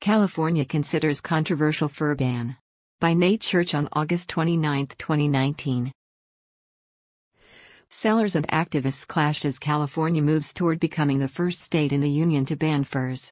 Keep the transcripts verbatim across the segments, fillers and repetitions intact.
California considers controversial fur ban. By Nate Church on August twenty-ninth, twenty nineteen. Sellers and activists clash as California moves toward becoming the first state in the union to ban furs.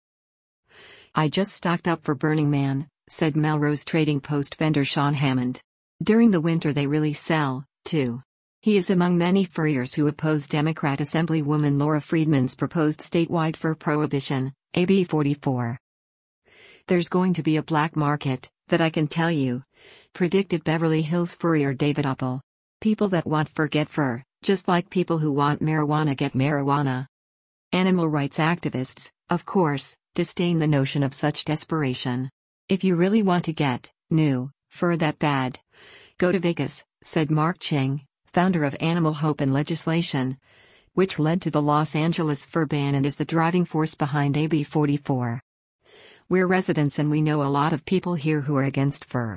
"I just stocked up for Burning Man," said Melrose Trading Post vendor Sean Hammond. "During the winter they really sell, too." He is among many furriers who oppose Democrat Assemblywoman Laura Friedman's proposed statewide fur prohibition, A B forty-four. "There's going to be a black market, that I can tell you," predicted Beverly Hills furrier David Uppel. "People that want fur get fur, just like people who want marijuana get marijuana." Animal rights activists, of course, disdain the notion of such desperation. "If you really want to get new fur that bad, go to Vegas," said Mark Ching, founder of Animal Hope and Legislation, which led to the Los Angeles fur ban and is the driving force behind A B forty-four. "We're residents and we know a lot of people here who are against fur.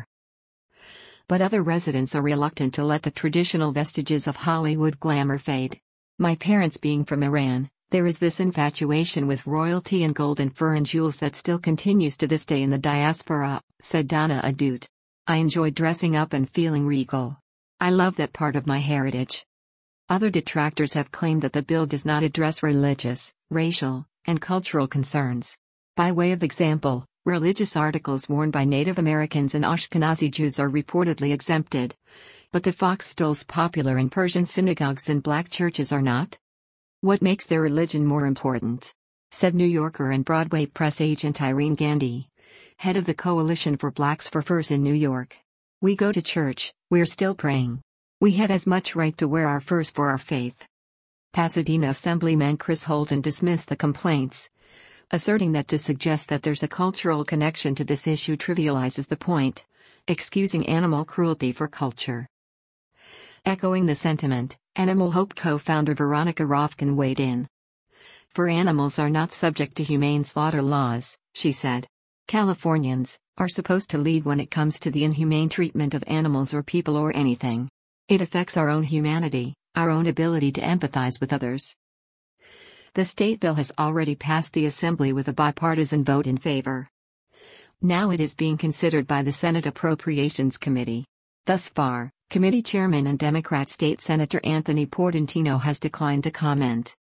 But other residents are reluctant to let the traditional vestiges of Hollywood glamour fade. My parents being from Iran, there is this infatuation with royalty and gold and fur and jewels that still continues to this day in the diaspora," said Donna Adut. "I enjoy dressing up and feeling regal. I love that part of my heritage." Other detractors have claimed that the bill does not address religious, racial, and cultural concerns. By way of example, religious articles worn by Native Americans and Ashkenazi Jews are reportedly exempted. But the fox stoles popular in Persian synagogues and black churches are not? What makes their religion more important? Said New Yorker and Broadway press agent Irene Gandy, head of the Coalition for Blacks for Furs in New York. "We go to church, we're still praying. We have as much right to wear our furs for our faith." Pasadena Assemblyman Chris Holden dismissed the complaints, asserting that to suggest that there's a cultural connection to this issue trivializes the point, excusing animal cruelty for culture. Echoing the sentiment, Animal Hope co-founder Veronica Rofkin weighed in. "Fur animals are not subject to humane slaughter laws," she said. "Californians are supposed to lead when it comes to the inhumane treatment of animals or people or anything. It affects our own humanity, our own ability to empathize with others." The state bill has already passed the Assembly with a bipartisan vote in favor. Now it is being considered by the Senate Appropriations Committee. Thus far, committee chairman and Democrat State Senator Anthony Portantino has declined to comment.